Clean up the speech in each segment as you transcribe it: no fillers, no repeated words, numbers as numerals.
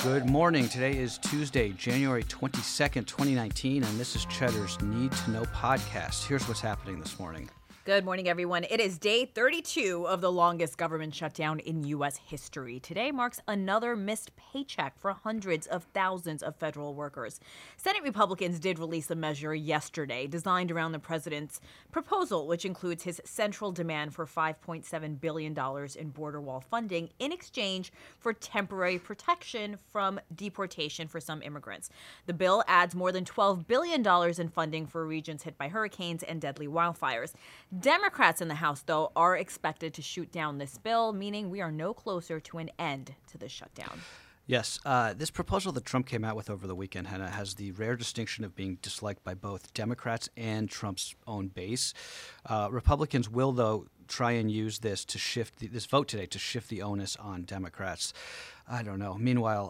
Good morning. Today is Tuesday, January 22nd, 2019, and this is Cheddar's Need to Know podcast. Here's what's happening this morning. Good morning, everyone. It is day 32 of the longest government shutdown in U.S. history. Today marks another missed paycheck for hundreds of thousands of federal workers. Senate Republicans did release a measure yesterday designed around the president's proposal, which includes his central demand for $5.7 billion in border wall funding in exchange for temporary protection from deportation for some immigrants. The bill adds more than $12 billion in funding for regions hit by hurricanes and deadly wildfires. Democrats in the House, though, are expected to shoot down this bill, meaning we are no closer to an end to this shutdown. Yes, this proposal that Trump came out with over the weekend, Hannah, has the rare distinction of being disliked by both Democrats and Trump's own base. Republicans will, though, try and use this to shift this vote today to shift the onus on Democrats. I don't know. Meanwhile,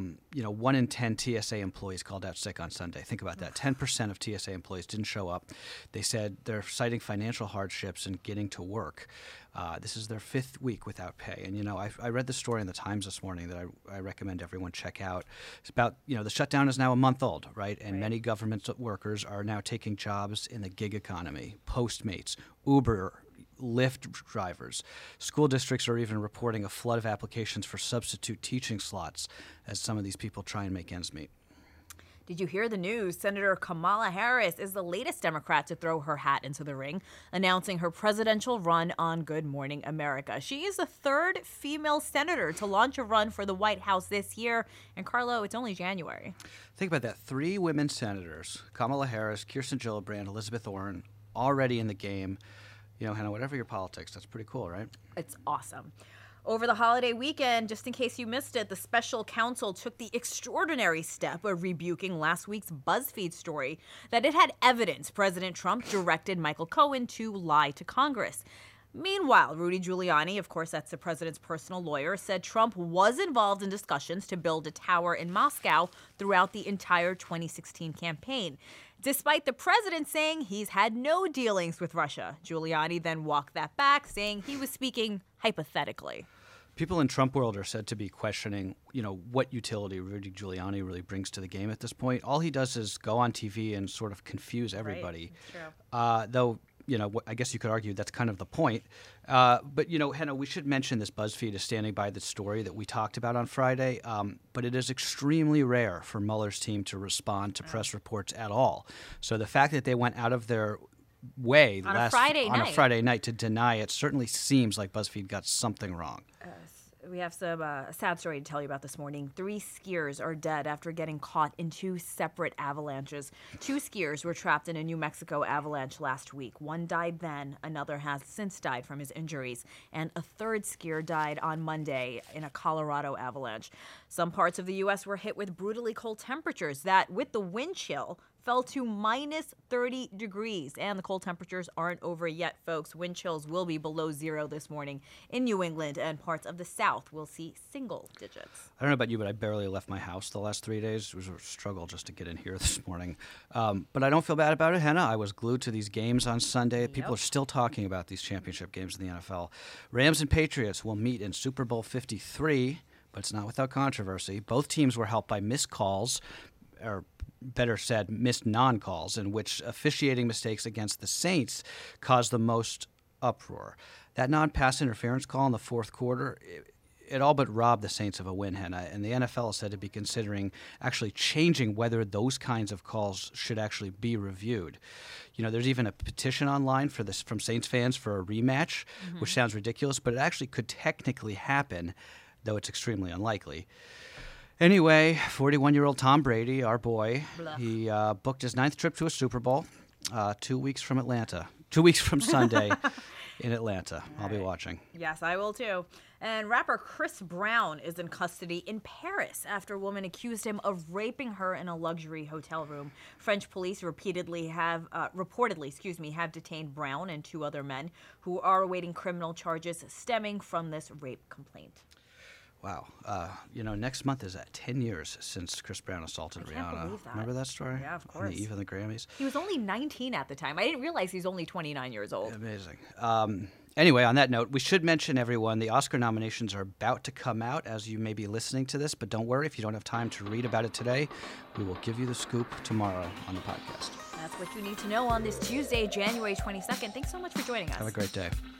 1 in 10 TSA employees called out sick on Sunday. Think about that. 10% of TSA employees didn't show up. They said they're citing financial hardships and getting to work. This is their fifth week without pay. And, I read the story in the Times this morning that I recommend everyone check out. It's about, the shutdown is now a month old, right? And many government workers are now taking jobs in the gig economy, Postmates, Uber, Lyft drivers. School districts are even reporting a flood of applications for substitute teaching slots as some of these people try and make ends meet. Did you hear the news? Senator Kamala Harris is the latest Democrat to throw her hat into the ring, announcing her presidential run on Good Morning America. She is the third female senator to launch a run for the White House this year. And Carlo, it's only January. Think about that. 3 women senators, Kamala Harris, Kirsten Gillibrand, Elizabeth Warren, already in the game. Hannah, whatever your politics, that's pretty cool, right? It's awesome. Over the holiday weekend, just in case you missed it, the special counsel took the extraordinary step of rebuking last week's BuzzFeed story that it had evidence President Trump directed Michael Cohen to lie to Congress. Meanwhile, Rudy Giuliani, of course, that's the president's personal lawyer, said Trump was involved in discussions to build a tower in Moscow throughout the entire 2016 campaign. Despite the president saying he's had no dealings with Russia, Giuliani then walked that back, saying he was speaking hypothetically. People in Trump world are said to be questioning, what utility Rudy Giuliani really brings to the game at this point. All he does is go on TV and sort of confuse everybody. Right. Though, I guess you could argue that's kind of the point. But, Hannah, we should mention this BuzzFeed is standing by the story that we talked about on Friday. But it is extremely rare for Mueller's team to respond to press reports at all. So the fact that they went out of their way on a Friday night to deny it certainly seems like BuzzFeed got something wrong. We have some sad story to tell you about this morning. 3 skiers are dead after getting caught in 2 separate avalanches. 2 skiers were trapped in a New Mexico avalanche last week. One died then. Another has since died from his injuries. And a third skier died on Monday in a Colorado avalanche. Some parts of the U.S. were hit with brutally cold temperatures that, with the wind chill, fell to minus 30 degrees. And the cold temperatures aren't over yet, folks. Wind chills will be below 0 this morning in New England, and parts of the South will see single digits. I don't know about you, but I barely left my house the last 3 days. It was a struggle just to get in here this morning. But I don't feel bad about it, Hannah. I was glued to these games on Sunday. Yep. People are still talking about these championship games in the NFL. Rams and Patriots will meet in Super Bowl 53, but it's not without controversy. Both teams were helped by missed calls, or better said, missed non-calls, in which officiating mistakes against the Saints caused the most uproar. That non-pass interference call in the fourth quarter, it all but robbed the Saints of a win, Hannah, and the NFL is said to be considering actually changing whether those kinds of calls should actually be reviewed. There's even a petition online for this from Saints fans for a rematch, which sounds ridiculous, but it actually could technically happen, though it's extremely unlikely. Anyway, 41-year-old Tom Brady, our boy, he booked his 9th trip to a Super Bowl 2 weeks from Atlanta. 2 weeks from Sunday in Atlanta. I'll be watching. Yes, I will too. And rapper Chris Brown is in custody in Paris after a woman accused him of raping her in a luxury hotel room. French police reportedly have detained Brown and 2 other men who are awaiting criminal charges stemming from this rape complaint. Wow. Next month is 10 years since Chris Brown assaulted Rihanna. I can't believe that. Remember that story? Yeah, of course. On the eve of the Grammys. He was only 19 at the time. I didn't realize he's only 29 years old. Amazing. Anyway, on that note, we should mention, everyone, the Oscar nominations are about to come out as you may be listening to this, but don't worry if you don't have time to read about it today. We will give you the scoop tomorrow on the podcast. That's what you need to know on this Tuesday, January 22nd. Thanks so much for joining us. Have a great day.